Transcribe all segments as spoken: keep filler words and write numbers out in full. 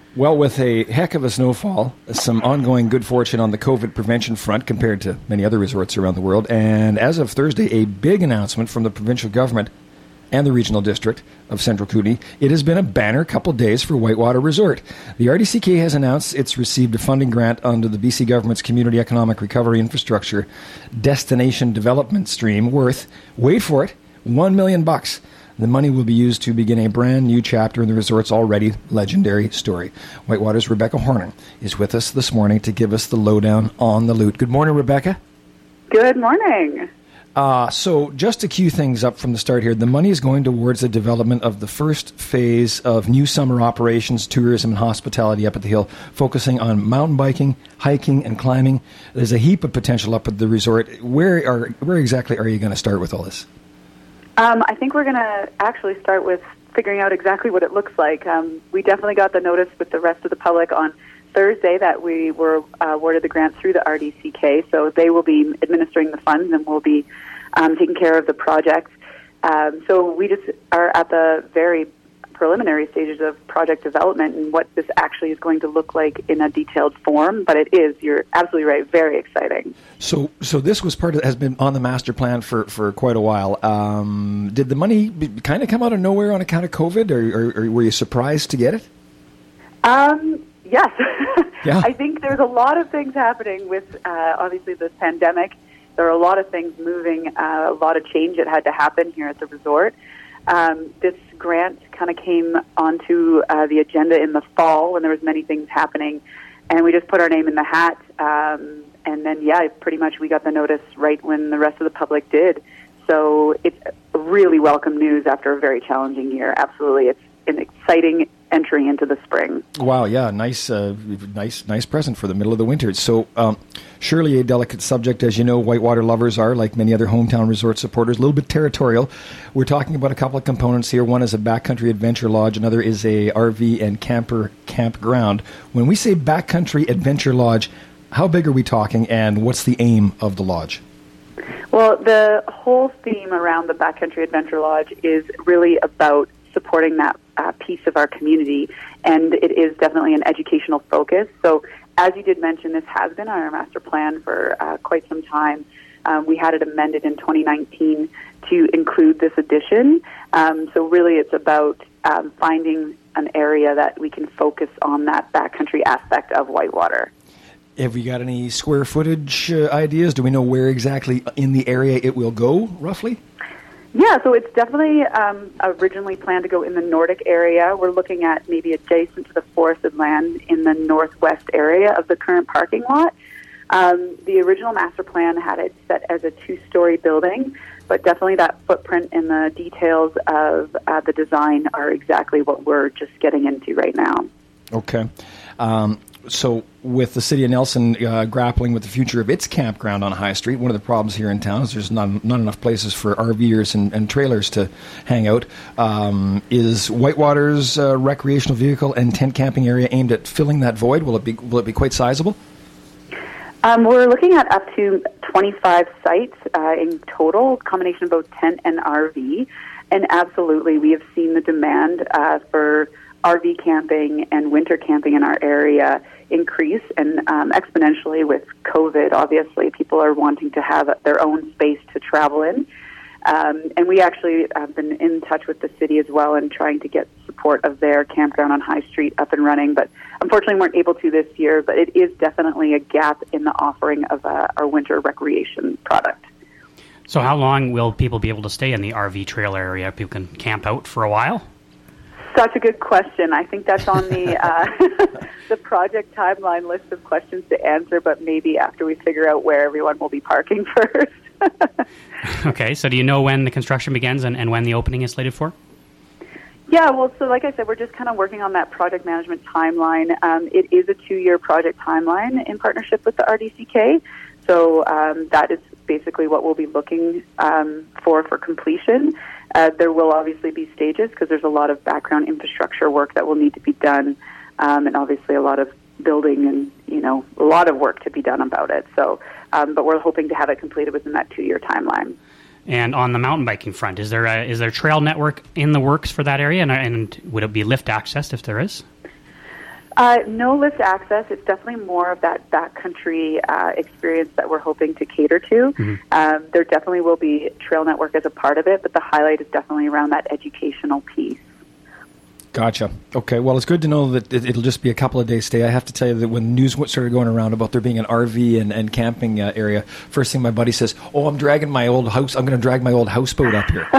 Well, with a heck of a snowfall, some ongoing good fortune on the COVID prevention front compared to many other resorts around the world, and as of Thursday, a big announcement from the provincial government and the regional district of Central Kootenay. It has been a banner couple days for Whitewater Resort. The R D C K has announced it's received a funding grant under the B C government's Community Economic Recovery Infrastructure Destination Development Stream worth, wait for it, one million bucks. The money will be used to begin a brand new chapter in the resort's already legendary story. Whitewater's Rebecca Horning is with us this morning to give us the lowdown on the loot. Good morning, Rebecca. Good morning. Uh, so just to cue things up from the start here, the money is going towards the development of the first phase of new summer operations, tourism, and hospitality up at the hill, focusing on mountain biking, hiking, and climbing. There's a heap of potential up at the resort. Where are where exactly are you going to start with all this? Um, I think we're going to actually start with figuring out exactly what it looks like. Um, we definitely got the notice with the rest of the public on Thursday that we were uh, awarded the grant through the R D C K, so they will be administering the funds and we'll be um, taking care of the project. Um, so we just are at the very preliminary stages of project development and what this actually is going to look like in a detailed form, but it is, you're absolutely right, very exciting. So so this was part of, has been on the master plan for, for quite a while. Um, did the money be, kind of come out of nowhere on account of COVID, or, or, or were you surprised to get it? Um, yes. Yeah. I think there's a lot of things happening with, uh, obviously, this pandemic. There are a lot of things moving, uh, a lot of change that had to happen here at the resort. Um, this grant kind of came onto uh, the agenda in the fall when there was many things happening, and we just put our name in the hat. Um, and then, yeah, pretty much we got the notice right when the rest of the public did. So it's really welcome news after a very challenging year. Absolutely, it's an exciting entry into the spring. Wow, yeah, nice, uh, nice, nice present for the middle of the winter. So, um, surely a delicate subject, as you know, Whitewater lovers are, like many other hometown resort supporters, a little bit territorial. We're talking about a couple of components here. One is a backcountry adventure lodge. Another is a R V and camper campground. When we say backcountry adventure lodge, how big are we talking, and what's the aim of the lodge? Well, the whole theme around the Backcountry Adventure Lodge is really about supporting that uh, piece of our community, and it is definitely an educational focus. So, as you did mention, this has been on our master plan for uh, quite some time. Um, we had it amended in twenty nineteen to include this addition. Um, so, really, it's about um, finding an area that we can focus on that backcountry aspect of Whitewater. Have we got any square footage uh, ideas? Do we know where exactly in the area it will go, roughly? Yeah, so it's definitely um, originally planned to go in the Nordic area. We're looking at maybe adjacent to the forested land in the northwest area of the current parking lot. Um, the original master plan had it set as a two-story building, but definitely that footprint and the details of uh, the design are exactly what we're just getting into right now. Okay. Um, so with the City of Nelson uh, grappling with the future of its campground on High Street, one of the problems here in town is there's not, not enough places for RVers and, and trailers to hang out. Um, is Whitewater's uh, recreational vehicle and tent camping area aimed at filling that void? Will it be will it be quite sizable? Um, we're looking at up to twenty-five sites uh, in total, combination of both tent and R V. And absolutely, we have seen the demand uh, for R V camping and winter camping in our area increase, and um, exponentially with COVID. Obviously, people are wanting to have their own space to travel in. Um, and we actually have been in touch with the city as well and trying to get support of their campground on High Street up and running. But unfortunately, weren't able to this year. But it is definitely a gap in the offering of uh, our winter recreation product. So how long will people be able to stay in the R V trailer area? People can camp out for a while? Such a good question. I think that's on the uh, the project timeline list of questions to answer, but maybe after we figure out where everyone will be parking first. Okay, so do you know when the construction begins and, and when the opening is slated for? Yeah, well, so like I said, we're just kind of working on that project management timeline. Um, it is a two-year project timeline in partnership with the R D C K, so um, that is basically what we'll be looking um, for for completion. Uh, there will obviously be stages because there's a lot of background infrastructure work that will need to be done, um, and obviously a lot of building and, you know, a lot of work to be done about it. So, um, but we're hoping to have it completed within that two-year timeline. And on the mountain biking front, is there a, is there a trail network in the works for that area, and, and would it be lift accessed if there is? Uh, no lift access. It's definitely more of that backcountry uh, experience that we're hoping to cater to. Mm-hmm. Um, there definitely will be trail network as a part of it, but the highlight is definitely around that educational piece. Gotcha. Okay, well, it's good to know that it, it'll just be a couple of days stay. I have to tell you that when news started going around about there being an R V and, and camping uh, area, first thing my buddy says, oh, I'm dragging my old house, I'm going to drag my old houseboat up here.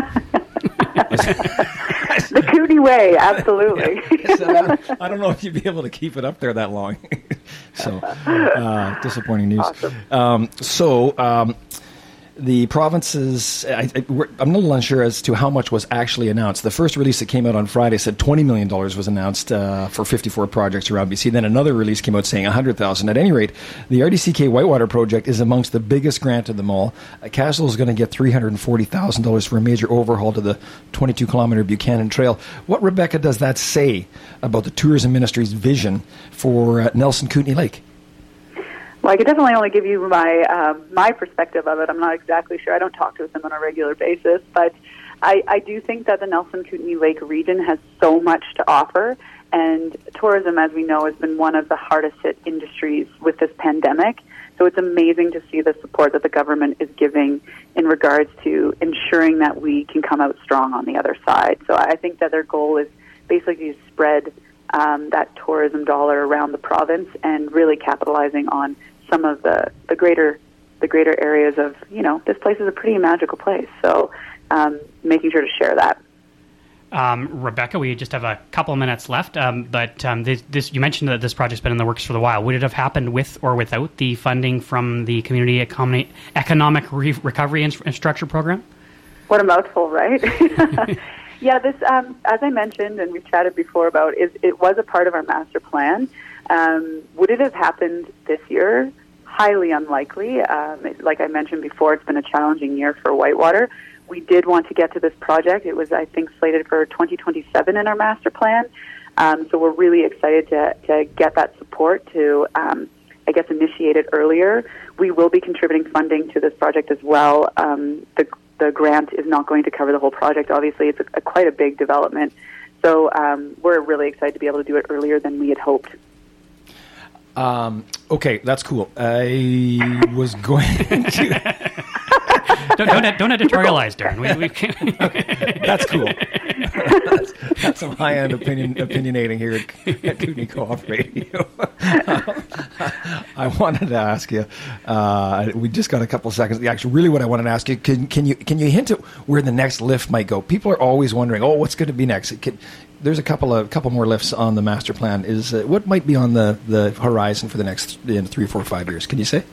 The Kootenay Way, absolutely. Yeah. So I, don't, I don't know if you'd be able to keep it up there that long. So, uh, disappointing news. Awesome. Um, so, um, the provinces, I, I, we're, I'm a little unsure as to how much was actually announced. The first release that came out on Friday said twenty million dollars was announced uh, for fifty-four projects around B C. Then another release came out saying one hundred thousand dollars. At any rate, the R D C K Whitewater project is amongst the biggest grant of them all. Uh, Castle is going to get three hundred forty thousand dollars for a major overhaul to the twenty-two kilometer Buchanan Trail. What, Rebecca, does that say about the Tourism Ministry's vision for uh, Nelson Kootenay Lake? Well, I could definitely only give you my um, my perspective of it. I'm not exactly sure. I don't talk to them on a regular basis, but I, I do think that the Nelson Kootenay Lake region has so much to offer, and tourism, as we know, has been one of the hardest hit industries with this pandemic. So it's amazing to see the support that the government is giving in regards to ensuring that we can come out strong on the other side. So I think that their goal is basically to spread um, that tourism dollar around the province and really capitalizing on some of the, the greater the greater areas of, you know, this place is a pretty magical place. So um, making sure to share that. Um, Rebecca, we just have a couple of minutes left, um, but um, this, this, you mentioned that this project's been in the works for a while. Would it have happened with or without the funding from the Community Economy, Economic Re- Recovery Infrastructure Program? What a mouthful, right? Yeah, this, um, as I mentioned and we've chatted before about, is it was a part of our master plan. Um, would it have happened this year? Highly unlikely. Um, like I mentioned before, it's been a challenging year for Whitewater. We did want to get to this project. It was, I think, slated for twenty twenty-seven in our master plan. Um, so we're really excited to, to get that support to, um, I guess, initiate it earlier. We will be contributing funding to this project as well. Um, the, the grant is not going to cover the whole project. Obviously, it's a, a, quite a big development. So um, we're really excited to be able to do it earlier than we had hoped. Um, okay, that's cool. I was going to... don't, don't, don't editorialize, Darren. We, we can... That's cool. That's, that's some high-end opinion, opinionating here at, at Kootenay Co-op Radio. I wanted to ask you, uh, we just got a couple seconds. Actually, really what I wanted to ask you, can, can you can you hint at where the next lift might go? People are always wondering, oh, what's going to be next? Can, there's a couple of couple more lifts on the master plan. Is uh, what might be on the, the horizon for the next in three, four, five years? Can you say?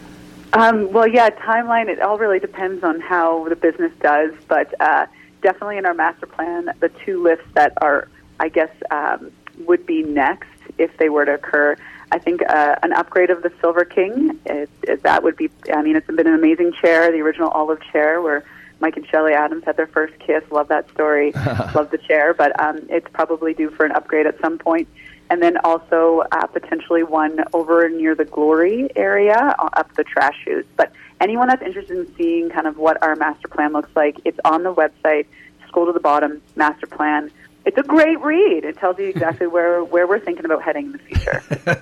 Um, well, yeah, timeline, it all really depends on how the business does, but uh, definitely in our master plan, the two lifts that are, I guess, um, would be next if they were to occur. I think uh, an upgrade of the Silver King, it, it, that would be, I mean, it's been an amazing chair, the original olive chair where Mike and Shelley Adams had their first kiss. Love that story. Love the chair, but um, it's probably due for an upgrade at some point. And then also uh, potentially one over near the Glory area, up the trash chute. But anyone that's interested in seeing kind of what our master plan looks like, it's on the website. Scroll to the bottom, master plan. It's a great read. It tells you exactly where, where we're thinking about heading in the future.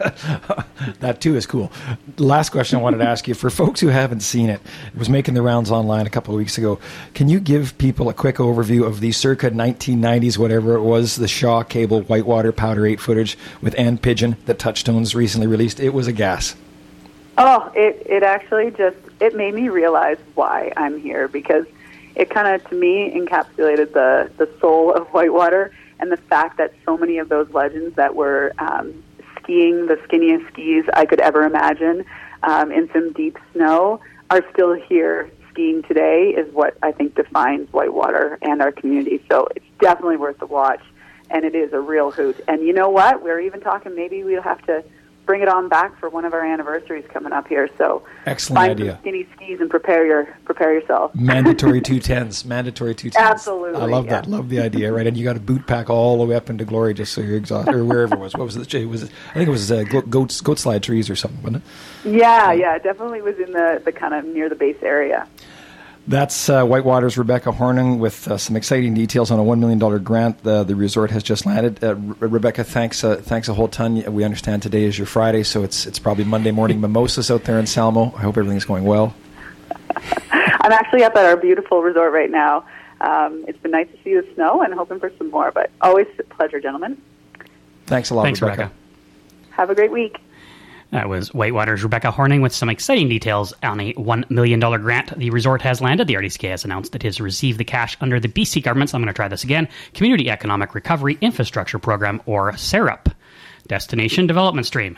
That, too, is cool. Last question I wanted to ask you. For folks who haven't seen it, it was making the rounds online a couple of weeks ago. Can you give people a quick overview of the circa nineteen nineties, whatever it was, the Shaw Cable Whitewater Powder eight footage with Ann Pigeon that Touchstones recently released? It was a gas. Oh, it, it actually just, it made me realize why I'm here, because it kind of, to me, encapsulated the, the soul of Whitewater and the fact that so many of those legends that were um, skiing the skinniest skis I could ever imagine um, in some deep snow are still here skiing today is what I think defines Whitewater and our community. So it's definitely worth the watch, and it is a real hoot. And you know what? We're even talking maybe we'll have to bring it on back for one of our anniversaries coming up here. So excellent find idea. Some skinny skis and prepare your prepare yourself. Mandatory two tens. Mandatory two tens. Absolutely. I love yeah. that. Love the idea, right? And you got to boot pack all the way up into Glory just so you're exhausted, or wherever it was. What was it? It was. I think it was uh, goat goat slide trees or something, wasn't it? Yeah, yeah. It definitely was in the, the kind of near the base area. That's uh, Whitewater's Rebecca Horning with uh, some exciting details on a one million dollars grant. Uh, the resort has just landed. Uh, Re- Rebecca, thanks uh, thanks a whole ton. We understand today is your Friday, so it's it's probably Monday morning mimosas out there in Salmo. I hope everything's going well. I'm actually up at our beautiful resort right now. Um, it's been nice to see the snow and hoping for some more, but always a pleasure, gentlemen. Thanks a lot, Thanks, Rebecca. Rebecca. Have a great week. That was Whitewater's Rebecca Horning with some exciting details on a one million dollars grant the resort has landed. The R D C K has announced it has received the cash under the B C government's, I'm going to try this again, Community Economic Recovery Infrastructure Program, or C E R I P. Destination Development Stream.